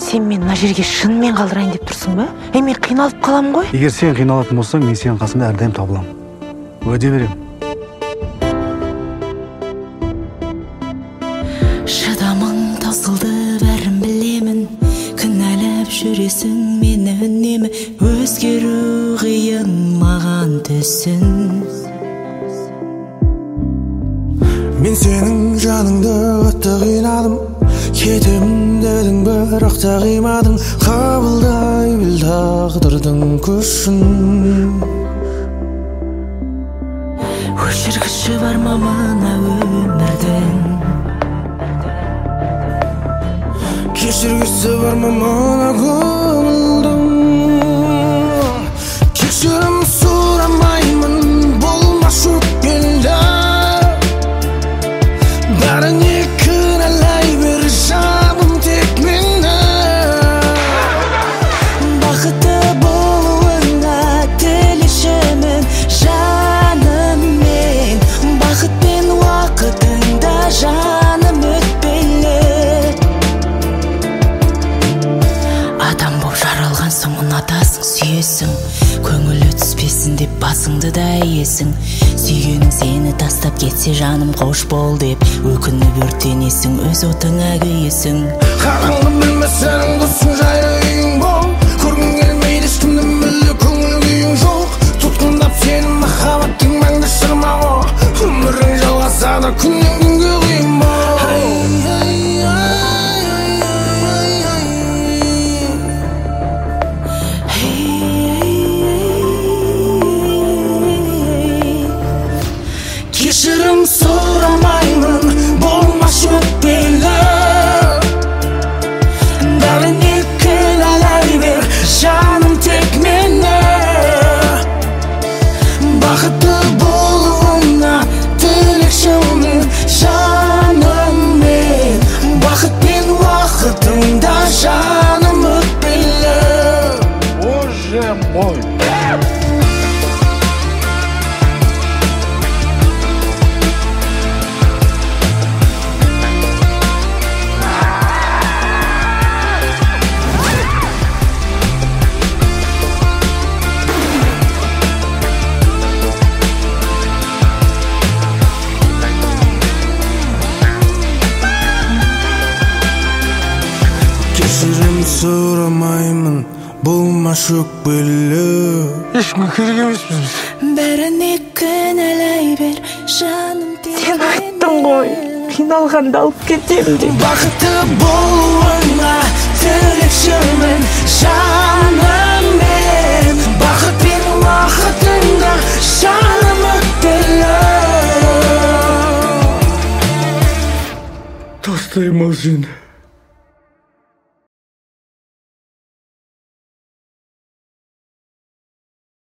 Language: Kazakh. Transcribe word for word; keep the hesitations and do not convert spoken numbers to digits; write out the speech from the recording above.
сен мени мына жерге шынымен калтырайын деп турсуң ба? Эми мен кыйналып калам ғой. Егер сен кыйналатын болсаң, мен сенин касыңда ар дайым табылам. Уәде берем. Шыдамың тосылды, бәрін білемін. Күнәлап жүресің мені үнемі. Өзгеру қиын маған түсін. Мен сенің жаныңды қатты қинадым. Кетемін дедің, бірақ та қимадың. Қабылдай біл тағдырдың күшін. Өшіргіші бар ма мына өмірдің? Кешіргісі бар ма мына көңілдің? Кешірім сұрамаймын, болмас өкпелі. Бәріне кінәлай бер жаным тек мені. Бақытты болуыңа тілешімін жаным мен. Бақыт пен уақытыңда жаным өтпелі. Адам боп жаралған соң ұнатасың, сүйесің. Көңілі түспесін деп басыңды да иесің. Сүйгенің сені тастап кетсе жаным қош бол деп өкініп өртенесің, өз отыңа күйесің. Қараңғы білмес сенің досың жайлы үйің бол. Көргің келмейді ешкімді мүлде көңіл күйің жоқ. Тұтқындап сенің махаббаттың мәңгі шырмауы. Өмірің жалғаса да күннен күнге қиын бол. Кешірім сұрамаймын, болмас өкпелі. Бәріне кінәлай бер жаным тек мені. Бақытты болуыңа тілекшімін жаным мен. Бақыт пен уақытыңда жаным өтпелі. Боже мой! Кешірім сұрамаймын, болмас өкпелі. Ешкімге керек емеспіз біз. Бәріне кінәлай бер жаным тек Сен айттың ғой, қиналғанда алып кетемін деп. Бақытты болуыңа тілекшімін жаным мен. Бақыт пен уақытыңда жаным өтпелі. Тастаймын сені.